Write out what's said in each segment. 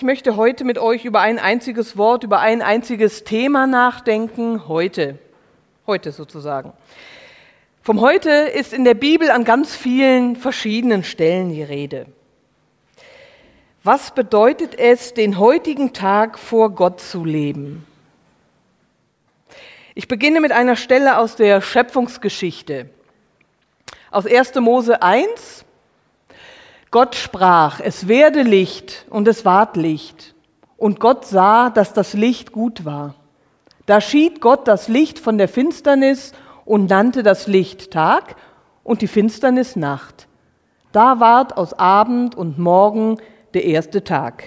Ich möchte heute mit euch über ein einziges Wort, über ein einziges Thema nachdenken, heute sozusagen. Vom Heute ist in der Bibel an ganz vielen verschiedenen Stellen die Rede. Was bedeutet es, den heutigen Tag vor Gott zu leben? Ich beginne mit einer Stelle aus der Schöpfungsgeschichte. Aus 1. Mose 1. Gott sprach, es werde Licht, und es ward Licht. Und Gott sah, dass das Licht gut war. Da schied Gott das Licht von der Finsternis und nannte das Licht Tag und die Finsternis Nacht. Da ward aus Abend und Morgen der erste Tag.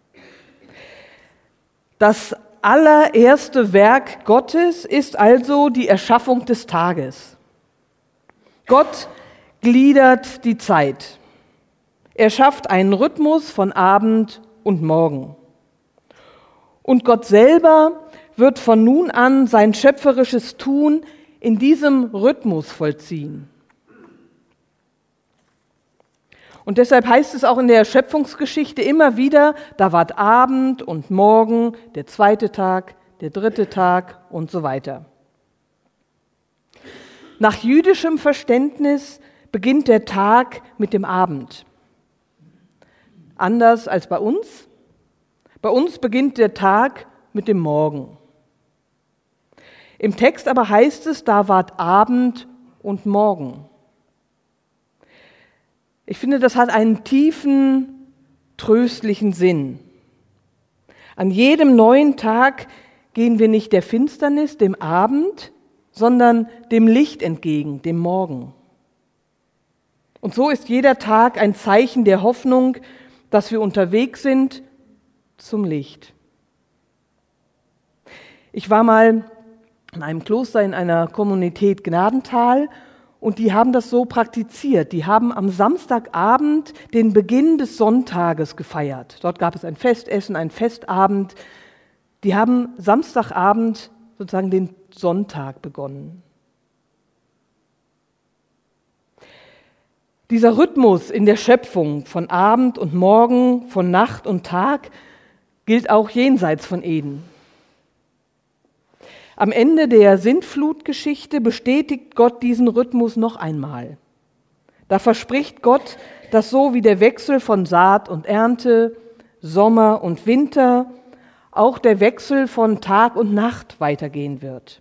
Das allererste Werk Gottes ist also die Erschaffung des Tages. Gott gliedert die Zeit. Er schafft einen Rhythmus von Abend und Morgen. Und Gott selber wird von nun an sein schöpferisches Tun in diesem Rhythmus vollziehen. Und deshalb heißt es auch in der Schöpfungsgeschichte immer wieder, da ward Abend und Morgen, der zweite Tag, der dritte Tag und so weiter. Nach jüdischem Verständnis beginnt der Tag mit dem Abend. Anders als bei uns. Bei uns beginnt der Tag mit dem Morgen. Im Text aber heißt es, da ward Abend und Morgen. Ich finde, das hat einen tiefen, tröstlichen Sinn. An jedem neuen Tag gehen wir nicht der Finsternis, dem Abend, sondern dem Licht entgegen, dem Morgen. Und so ist jeder Tag ein Zeichen der Hoffnung, dass wir unterwegs sind zum Licht. Ich war mal in einem Kloster in einer Kommunität Gnadental und die haben das so praktiziert. Die haben am Samstagabend den Beginn des Sonntages gefeiert. Dort gab es ein Festessen, einen Festabend. Die haben Samstagabend sozusagen den Sonntag begonnen. Dieser Rhythmus in der Schöpfung von Abend und Morgen, von Nacht und Tag gilt auch jenseits von Eden. Am Ende der Sintflutgeschichte bestätigt Gott diesen Rhythmus noch einmal. Da verspricht Gott, dass so wie der Wechsel von Saat und Ernte, Sommer und Winter, auch der Wechsel von Tag und Nacht weitergehen wird.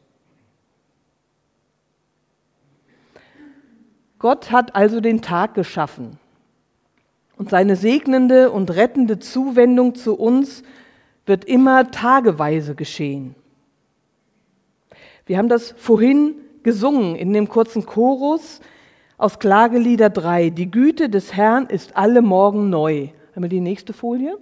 Gott hat also den Tag geschaffen und seine segnende und rettende Zuwendung zu uns wird immer tageweise geschehen. Wir haben das vorhin gesungen in dem kurzen Chorus aus Klagelieder 3. Die Güte des Herrn ist alle Morgen neu. Haben wir die nächste Folie?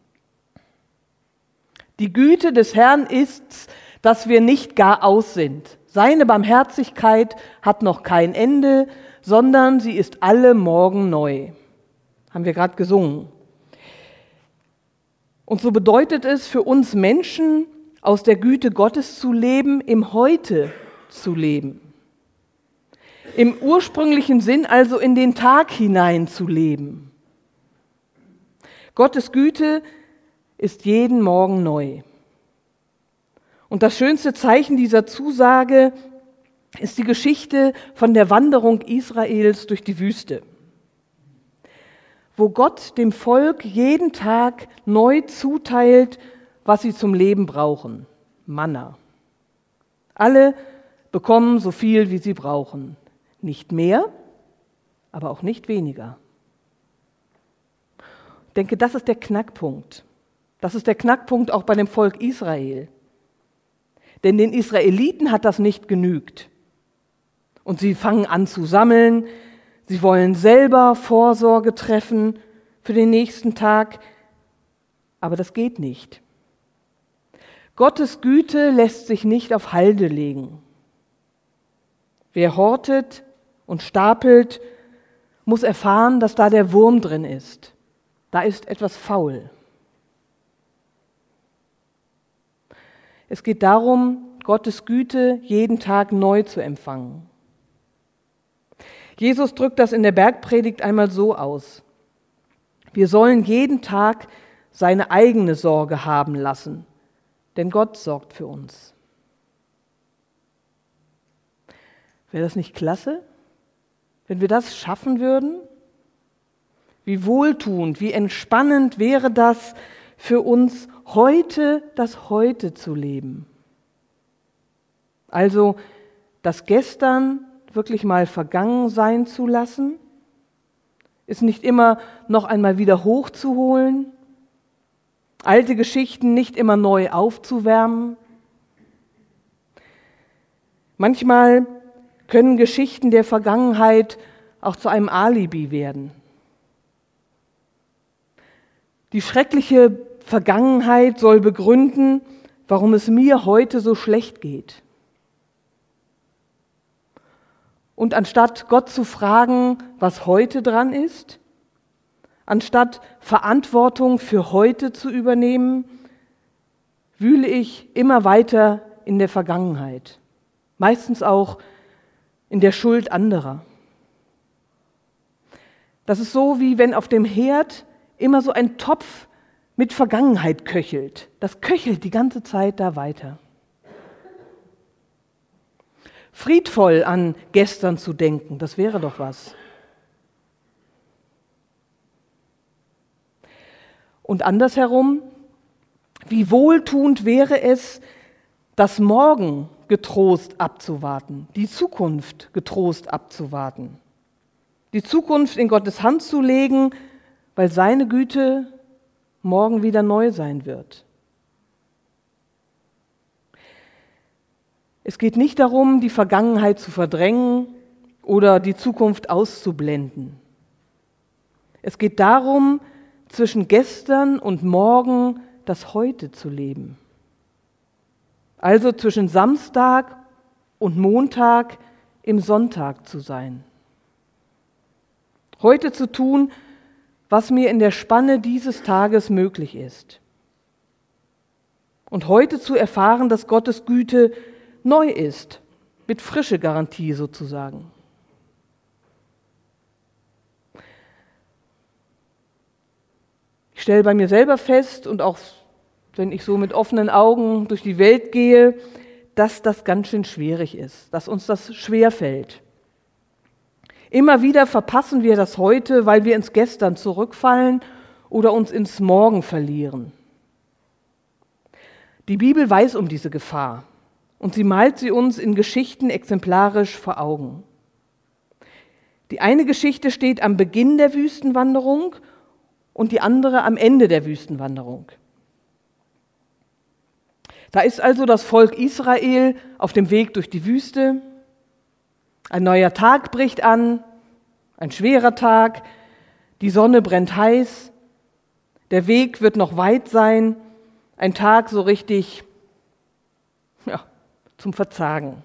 Die Güte des Herrn ist's, dass wir nicht gar aus sind. Seine Barmherzigkeit hat noch kein Ende, sondern sie ist alle Morgen neu. Haben wir gerade gesungen. Und so bedeutet es für uns Menschen, aus der Güte Gottes zu leben, im Heute zu leben. Im ursprünglichen Sinn also in den Tag hinein zu leben. Gottes Güte ist jeden Morgen neu. Und das schönste Zeichen dieser Zusage ist die Geschichte von der Wanderung Israels durch die Wüste, wo Gott dem Volk jeden Tag neu zuteilt, was sie zum Leben brauchen, Manna. Alle bekommen so viel, wie sie brauchen. Nicht mehr, aber auch nicht weniger. Ich denke, das ist der Knackpunkt. Das ist der Knackpunkt auch bei dem Volk Israel. Denn den Israeliten hat das nicht genügt. Und sie fangen an zu sammeln, sie wollen selber Vorsorge treffen für den nächsten Tag, aber das geht nicht. Gottes Güte lässt sich nicht auf Halde legen. Wer hortet und stapelt, muss erfahren, dass da der Wurm drin ist. Da ist etwas faul. Es geht darum, Gottes Güte jeden Tag neu zu empfangen. Jesus drückt das in der Bergpredigt einmal so aus. Wir sollen jeden Tag seine eigene Sorge haben lassen, denn Gott sorgt für uns. Wäre das nicht klasse, wenn wir das schaffen würden? Wie wohltuend, wie entspannend wäre das für uns, heute das Heute zu leben. Also das Gestern wirklich mal vergangen sein zu lassen, es nicht immer noch einmal wieder hochzuholen, alte Geschichten nicht immer neu aufzuwärmen. Manchmal können Geschichten der Vergangenheit auch zu einem Alibi werden. Die schreckliche Vergangenheit soll begründen, warum es mir heute so schlecht geht. Und anstatt Gott zu fragen, was heute dran ist, anstatt Verantwortung für heute zu übernehmen, wühle ich immer weiter in der Vergangenheit, meistens auch in der Schuld anderer. Das ist so, wie wenn auf dem Herd immer so ein Topf mit Vergangenheit köchelt. Das köchelt die ganze Zeit da weiter. Friedvoll an gestern zu denken, das wäre doch was. Und andersherum, wie wohltuend wäre es, das Morgen getrost abzuwarten, die Zukunft getrost abzuwarten, die Zukunft in Gottes Hand zu legen, weil seine Güte morgen wieder neu sein wird. Es geht nicht darum, die Vergangenheit zu verdrängen oder die Zukunft auszublenden. Es geht darum, zwischen gestern und morgen das Heute zu leben. Also zwischen Samstag und Montag im Sonntag zu sein. Heute zu tun, was mir in der Spanne dieses Tages möglich ist. Und heute zu erfahren, dass Gottes Güte neu ist, mit frische Garantie sozusagen. Ich stelle bei mir selber fest und auch wenn ich so mit offenen Augen durch die Welt gehe, dass das ganz schön schwierig ist, dass uns das schwerfällt. Immer wieder verpassen wir das Heute, weil wir ins Gestern zurückfallen oder uns ins Morgen verlieren. Die Bibel weiß um diese Gefahr und sie malt sie uns in Geschichten exemplarisch vor Augen. Die eine Geschichte steht am Beginn der Wüstenwanderung und die andere am Ende der Wüstenwanderung. Da ist also das Volk Israel auf dem Weg durch die Wüste. Ein neuer Tag bricht an, ein schwerer Tag, die Sonne brennt heiß, der Weg wird noch weit sein, ein Tag so richtig zum Verzagen.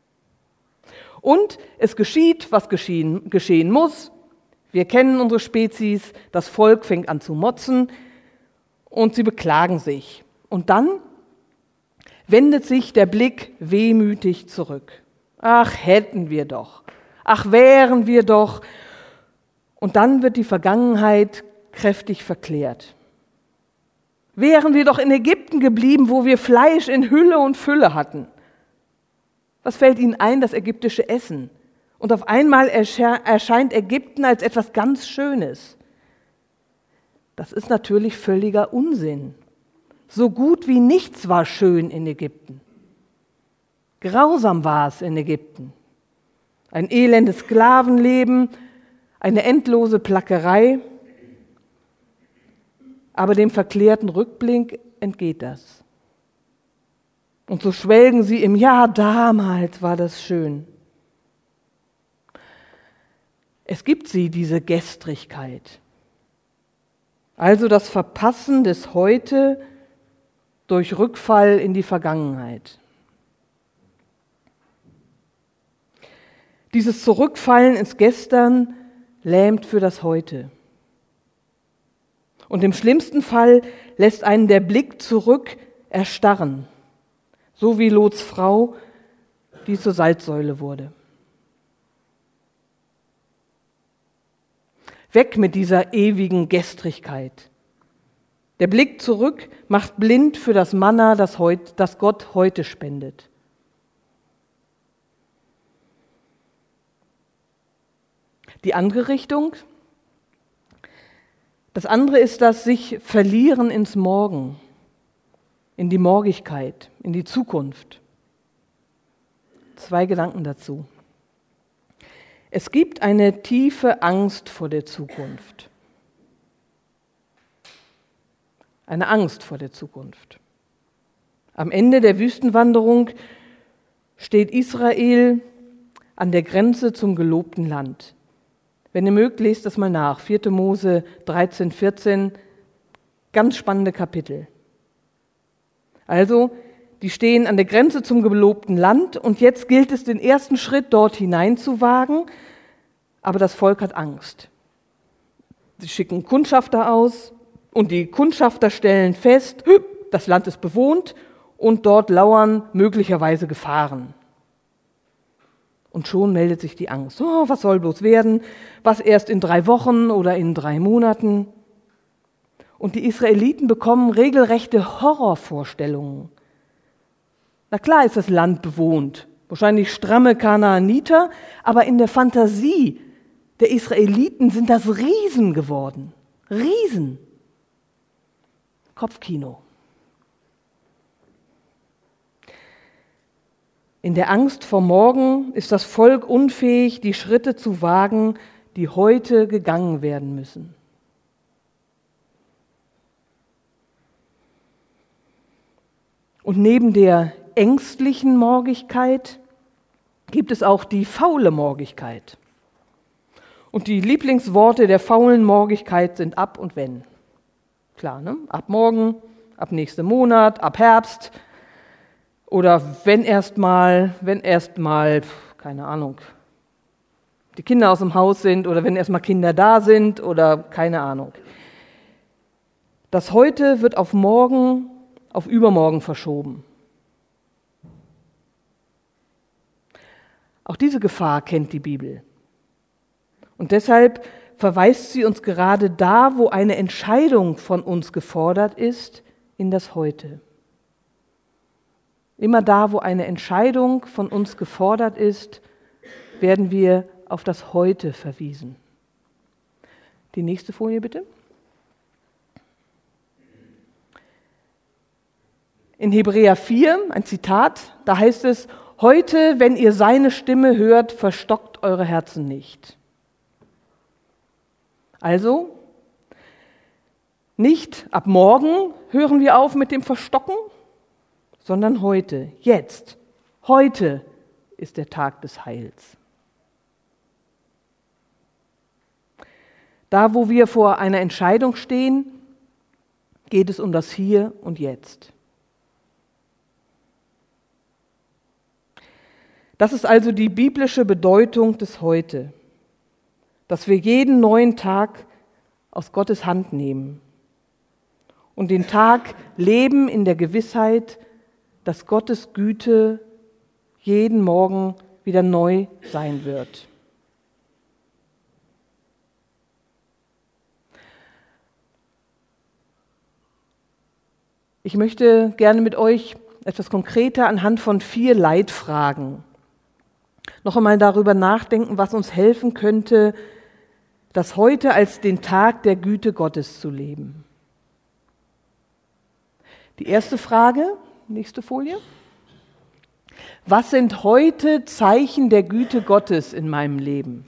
Und es geschieht, was geschehen muss. Wir kennen unsere Spezies, das Volk fängt an zu motzen und sie beklagen sich. Und dann wendet sich der Blick wehmütig zurück. Ach, hätten wir doch. Ach, wären wir doch. Und dann wird die Vergangenheit kräftig verklärt. Wären wir doch in Ägypten geblieben, wo wir Fleisch in Hülle und Fülle hatten. Was fällt Ihnen ein? Das ägyptische Essen. Und auf einmal erscheint Ägypten als etwas ganz Schönes. Das ist natürlich völliger Unsinn. So gut wie nichts war schön in Ägypten. Grausam war es in Ägypten. Ein elendes Sklavenleben, eine endlose Plackerei. Aber dem verklärten Rückblick entgeht das. Und so schwelgen sie im Ja, damals war das schön. Es gibt diese Gestrigkeit. Also das Verpassen des Heute durch Rückfall in die Vergangenheit. Dieses Zurückfallen ins Gestern lähmt für das Heute. Und im schlimmsten Fall lässt einen der Blick zurück erstarren, so wie Lots Frau, die zur Salzsäule wurde. Weg mit dieser ewigen Gestrigkeit. Der Blick zurück macht blind für das Manna, das Gott heute spendet. Die andere Richtung, das andere ist das sich verlieren ins Morgen, in die Morgigkeit, in die Zukunft. 2 Gedanken dazu. Es gibt eine tiefe Angst vor der Zukunft. Eine Angst vor der Zukunft. Am Ende der Wüstenwanderung steht Israel an der Grenze zum gelobten Land. Wenn ihr mögt, lest das mal nach. 4. Mose 13, 14, ganz spannende Kapitel. Also, die stehen an der Grenze zum gelobten Land und jetzt gilt es, den ersten Schritt dort hineinzuwagen, aber das Volk hat Angst. Sie schicken Kundschafter aus und die Kundschafter stellen fest, das Land ist bewohnt und dort lauern möglicherweise Gefahren. Und schon meldet sich die Angst. Oh, was soll bloß werden? Was erst in 3 Wochen oder in 3 Monaten? Und die Israeliten bekommen regelrechte Horrorvorstellungen. Na klar ist das Land bewohnt, wahrscheinlich stramme Kanaaniter, aber in der Fantasie der Israeliten sind das Riesen geworden. Riesen. Kopfkino. In der Angst vor morgen ist das Volk unfähig, die Schritte zu wagen, die heute gegangen werden müssen. Und neben der ängstlichen Morgigkeit gibt es auch die faule Morgigkeit. Und die Lieblingsworte der faulen Morgigkeit sind ab und wenn. Klar, ne? Ab morgen, ab nächsten Monat, ab Herbst. Oder wenn erst mal, keine Ahnung, die Kinder aus dem Haus sind oder wenn erst mal Kinder da sind oder keine Ahnung. Das Heute wird auf morgen, auf übermorgen verschoben. Auch diese Gefahr kennt die Bibel. Und deshalb verweist sie uns gerade da, wo eine Entscheidung von uns gefordert ist, in das Heute. Immer da, wo eine Entscheidung von uns gefordert ist, werden wir auf das Heute verwiesen. Die nächste Folie bitte. In Hebräer 4, ein Zitat, da heißt es: Heute, wenn ihr seine Stimme hört, verstockt eure Herzen nicht. Also, nicht ab morgen hören wir auf mit dem Verstocken, sondern heute, jetzt. Heute ist der Tag des Heils. Da, wo wir vor einer Entscheidung stehen, geht es um das Hier und Jetzt. Das ist also die biblische Bedeutung des Heute, dass wir jeden neuen Tag aus Gottes Hand nehmen und den Tag leben in der Gewissheit, dass Gottes Güte jeden Morgen wieder neu sein wird. Ich möchte gerne mit euch etwas konkreter anhand von 4 Leitfragen noch einmal darüber nachdenken, was uns helfen könnte, das Heute als den Tag der Güte Gottes zu leben. Die erste Frage, nächste Folie. Was sind heute Zeichen der Güte Gottes in meinem Leben?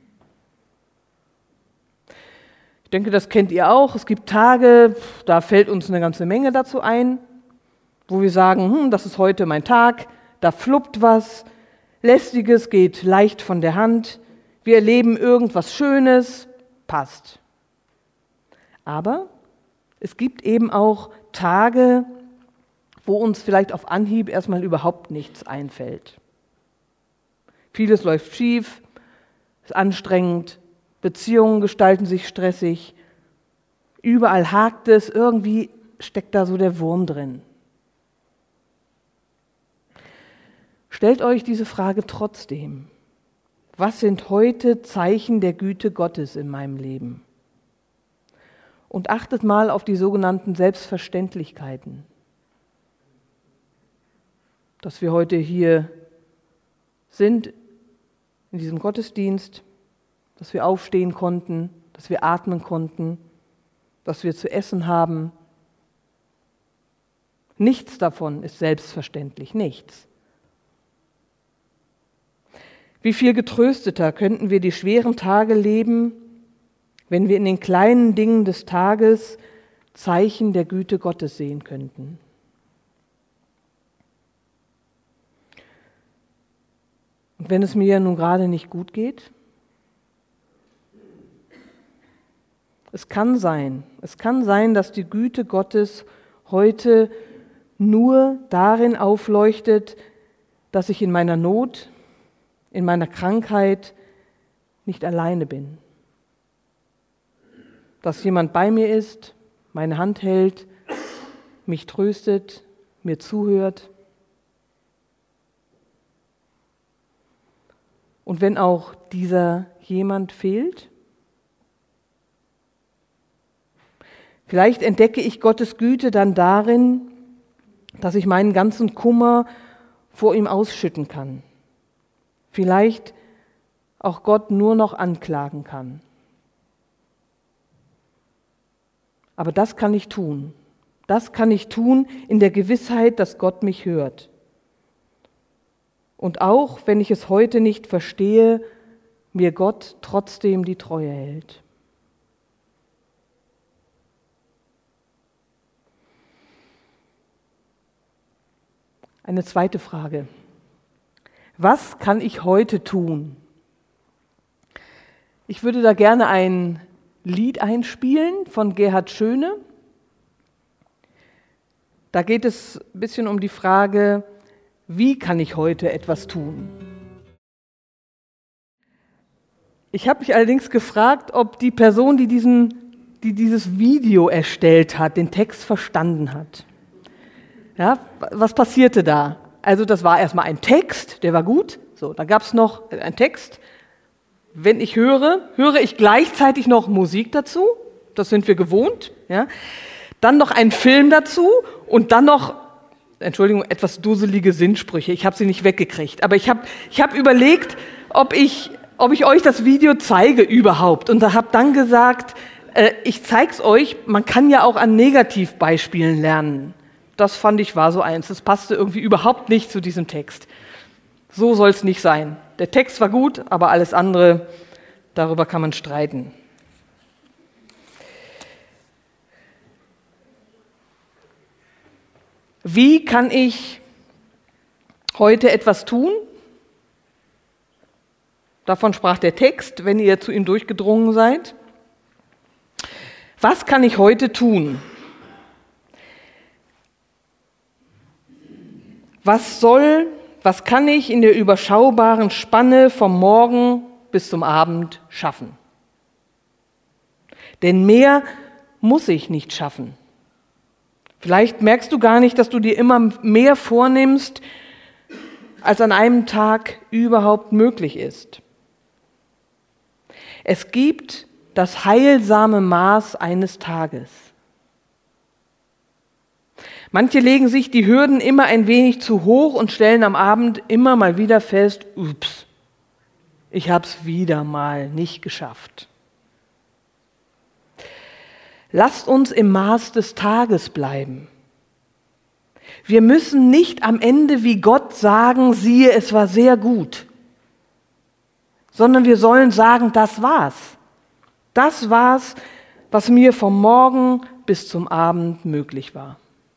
Ich denke, das kennt ihr auch. Es gibt Tage, da fällt uns eine ganze Menge dazu ein, wo wir sagen, das ist heute mein Tag, da fluppt was, Lästiges geht leicht von der Hand, wir erleben irgendwas Schönes, passt. Aber es gibt eben auch Tage, wo uns vielleicht auf Anhieb erstmal überhaupt nichts einfällt. Vieles läuft schief, ist anstrengend, Beziehungen gestalten sich stressig, überall hakt es, irgendwie steckt da so der Wurm drin. Stellt euch diese Frage trotzdem. Was sind heute Zeichen der Güte Gottes in meinem Leben? Und achtet mal auf die sogenannten Selbstverständlichkeiten. Dass wir heute hier sind, in diesem Gottesdienst, dass wir aufstehen konnten, dass wir atmen konnten, dass wir zu essen haben. Nichts davon ist selbstverständlich, nichts. Wie viel getrösteter könnten wir die schweren Tage leben, wenn wir in den kleinen Dingen des Tages Zeichen der Güte Gottes sehen könnten. Und wenn es mir nun gerade nicht gut geht, es kann sein, dass die Güte Gottes heute nur darin aufleuchtet, dass ich in meiner Not, in meiner Krankheit nicht alleine bin. Dass jemand bei mir ist, meine Hand hält, mich tröstet, mir zuhört. Und wenn auch dieser jemand fehlt, vielleicht entdecke ich Gottes Güte dann darin, dass ich meinen ganzen Kummer vor ihm ausschütten kann. Vielleicht auch Gott nur noch anklagen kann. Aber das kann ich tun. Das kann ich tun in der Gewissheit, dass Gott mich hört. Und auch wenn ich es heute nicht verstehe, mir Gott trotzdem die Treue hält. Eine zweite Frage. Was kann ich heute tun? Ich würde da gerne ein Lied einspielen von Gerhard Schöne. Da geht es ein bisschen um die Frage, wie kann ich heute etwas tun? Ich habe mich allerdings gefragt, ob die Person, die dieses Video erstellt hat, den Text verstanden hat. Ja, was passierte da? Also das war erstmal ein Text, der war gut. So, dann gab es noch einen Text. Wenn ich höre ich gleichzeitig noch Musik dazu. Das sind wir gewohnt. Ja. Dann noch ein Film dazu und dann noch, Entschuldigung, etwas dusselige Sinnsprüche. Ich habe sie nicht weggekriegt. Aber ich hab überlegt, ob ich euch das Video zeige überhaupt. Und habe dann gesagt, ich zeig's euch. Man kann ja auch an Negativbeispielen lernen. Das fand ich war so eins. Das passte irgendwie überhaupt nicht zu diesem Text. So soll es nicht sein. Der Text war gut, aber alles andere, darüber kann man streiten. Wie kann ich heute etwas tun? Davon sprach der Text, wenn ihr zu ihm durchgedrungen seid. Was kann ich heute tun? Was kann ich in der überschaubaren Spanne vom Morgen bis zum Abend schaffen? Denn mehr muss ich nicht schaffen. Vielleicht merkst du gar nicht, dass du dir immer mehr vornimmst, als an einem Tag überhaupt möglich ist. Es gibt das heilsame Maß eines Tages. Manche legen sich die Hürden immer ein wenig zu hoch und stellen am Abend immer mal wieder fest, ups, ich habe es wieder mal nicht geschafft. Lasst uns im Maß des Tages bleiben. Wir müssen nicht am Ende wie Gott sagen, siehe, es war sehr gut, sondern wir sollen sagen, das war's. Das war's, was mir vom Morgen bis zum Abend möglich war.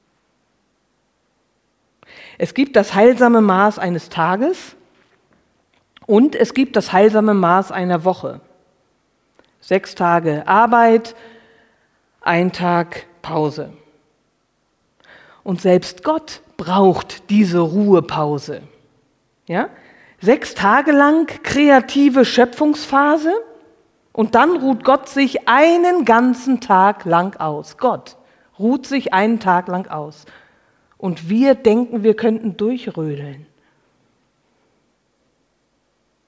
Es gibt das heilsame Maß eines Tages und es gibt das heilsame Maß einer Woche. 6 Tage Arbeit, 1 Tag Pause. Und selbst Gott braucht diese Ruhepause. Ja? 6 Tage lang kreative Schöpfungsphase und dann ruht Gott sich einen ganzen Tag lang aus. Gott ruht sich einen Tag lang aus. Und wir denken, wir könnten durchrödeln.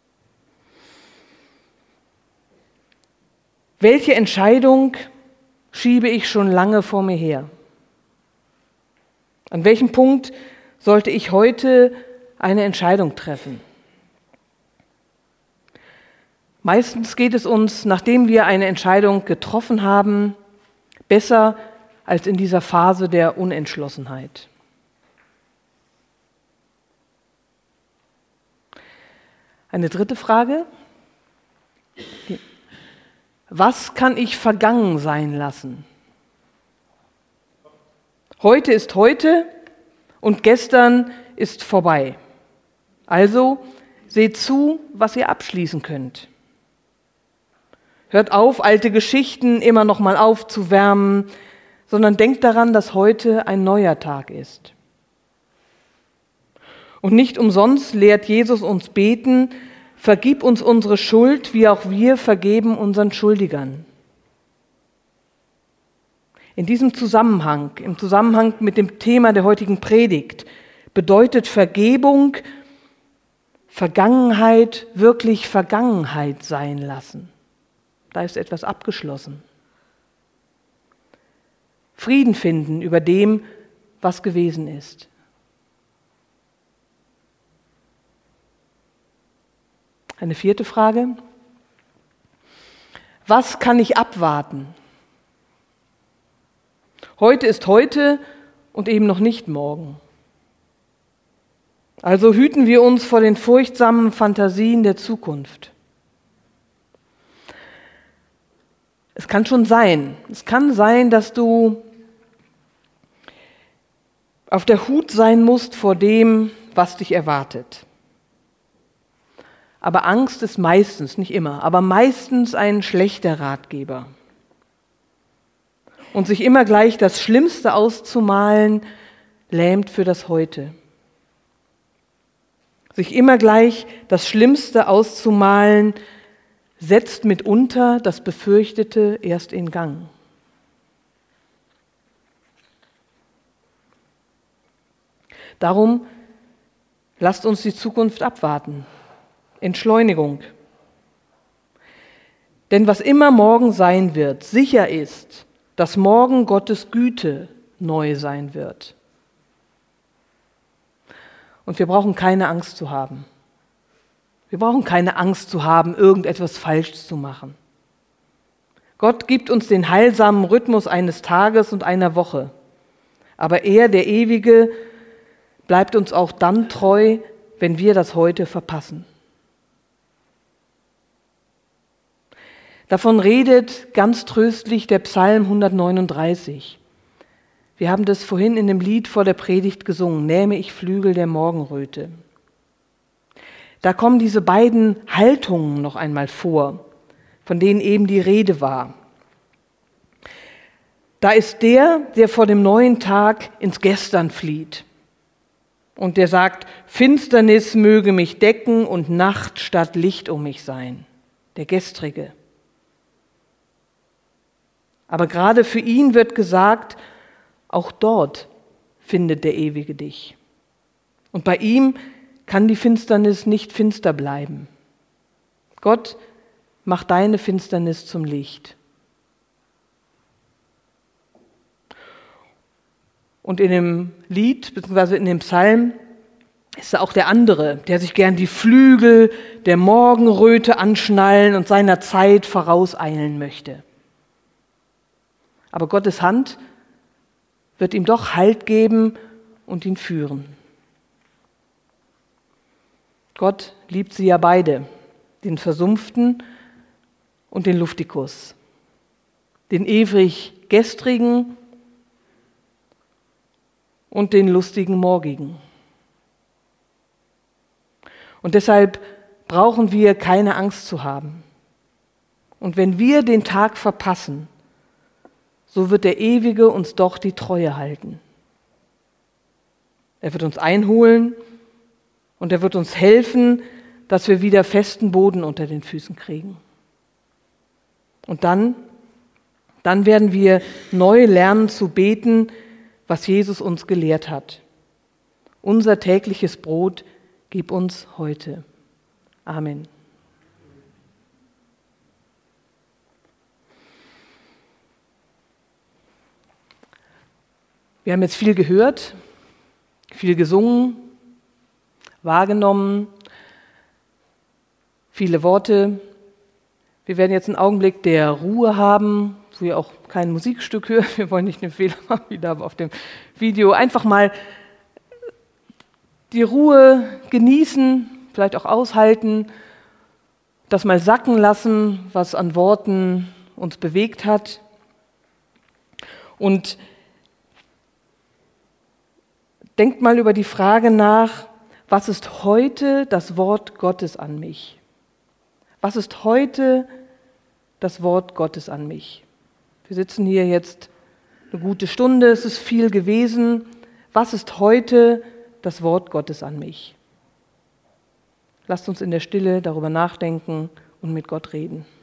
Welche Entscheidung schiebe ich schon lange vor mir her? An welchem Punkt sollte ich heute eine Entscheidung treffen? Meistens geht es uns, nachdem wir eine Entscheidung getroffen haben, besser als in dieser Phase der Unentschlossenheit. Eine dritte Frage. Was kann ich vergangen sein lassen? Heute ist heute und gestern ist vorbei. Also seht zu, was ihr abschließen könnt. Hört auf, alte Geschichten immer noch mal aufzuwärmen, sondern denkt daran, dass heute ein neuer Tag ist. Und nicht umsonst lehrt Jesus uns beten: Vergib uns unsere Schuld, wie auch wir vergeben unseren Schuldigern. In diesem Zusammenhang, im Zusammenhang mit dem Thema der heutigen Predigt, bedeutet Vergebung, Vergangenheit wirklich Vergangenheit sein lassen. Da ist etwas abgeschlossen. Frieden finden über dem, was gewesen ist. Eine vierte Frage. Was kann ich abwarten? Heute ist heute und eben noch nicht morgen. Also hüten wir uns vor den furchtsamen Fantasien der Zukunft. Es kann sein, dass du auf der Hut sein musst vor dem, was dich erwartet. Aber Angst ist meistens, nicht immer, aber meistens ein schlechter Ratgeber. Und sich immer gleich das Schlimmste auszumalen, lähmt für das Heute. Sich immer gleich das Schlimmste auszumalen, setzt mitunter das Befürchtete erst in Gang. Darum lasst uns die Zukunft abwarten. Entschleunigung. Denn was immer morgen sein wird, sicher ist, dass morgen Gottes Güte neu sein wird. Und wir brauchen keine Angst zu haben. Wir brauchen keine Angst zu haben, irgendetwas falsch zu machen. Gott gibt uns den heilsamen Rhythmus eines Tages und einer Woche. Aber er, der Ewige, bleibt uns auch dann treu, wenn wir das Heute verpassen. Davon redet ganz tröstlich der Psalm 139. Wir haben das vorhin in dem Lied vor der Predigt gesungen, Nähme ich Flügel der Morgenröte. Da kommen diese beiden Haltungen noch einmal vor, von denen eben die Rede war. Da ist der vor dem neuen Tag ins Gestern flieht und der sagt, Finsternis möge mich decken und Nacht statt Licht um mich sein, der Gestrige. Aber gerade für ihn wird gesagt, auch dort findet der Ewige dich. Und bei ihm kann die Finsternis nicht finster bleiben. Gott macht deine Finsternis zum Licht. Und in dem Lied, beziehungsweise in dem Psalm, ist da auch der andere, der sich gern die Flügel der Morgenröte anschnallen und seiner Zeit vorauseilen möchte. Aber Gottes Hand wird ihm doch Halt geben und ihn führen. Gott liebt sie ja beide, den Versumpften und den Luftikus, den ewig Gestrigen und den lustigen Morgigen. Und deshalb brauchen wir keine Angst zu haben. Und wenn wir den Tag verpassen, so wird der Ewige uns doch die Treue halten. Er wird uns einholen und er wird uns helfen, dass wir wieder festen Boden unter den Füßen kriegen. Und dann werden wir neu lernen zu beten, was Jesus uns gelehrt hat. Unser tägliches Brot gib uns heute. Amen. Wir haben jetzt viel gehört, viel gesungen, wahrgenommen, viele Worte. Wir werden jetzt einen Augenblick der Ruhe haben, wo ihr auch kein Musikstück hört. Wir wollen nicht den Fehler machen, wieder auf dem Video. Einfach mal die Ruhe genießen, vielleicht auch aushalten, das mal sacken lassen, was an Worten uns bewegt hat. Und denkt mal über die Frage nach, was ist heute das Wort Gottes an mich? Was ist heute das Wort Gottes an mich? Wir sitzen hier jetzt eine gute Stunde, es ist viel gewesen. Was ist heute das Wort Gottes an mich? Lasst uns in der Stille darüber nachdenken und mit Gott reden.